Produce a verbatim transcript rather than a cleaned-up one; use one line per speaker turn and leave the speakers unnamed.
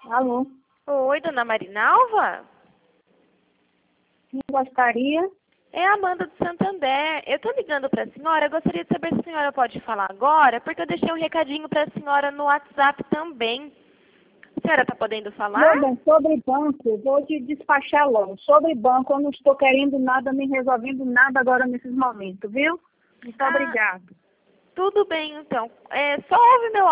Alô?
Oi, dona Marinalva?
Quem gostaria?
É a Amanda do Santander. Eu tô ligando para a senhora, eu gostaria de saber se a senhora pode falar agora, porque eu deixei um recadinho para a senhora no WhatsApp também. A senhora tá podendo falar?
Meu bem, sobre banco, vou te despachar logo. Sobre banco, eu não estou querendo nada, nem resolvendo nada agora nesses momentos, viu? Muito
Ah,
obrigada.
tudo bem, então. É, só ouve meu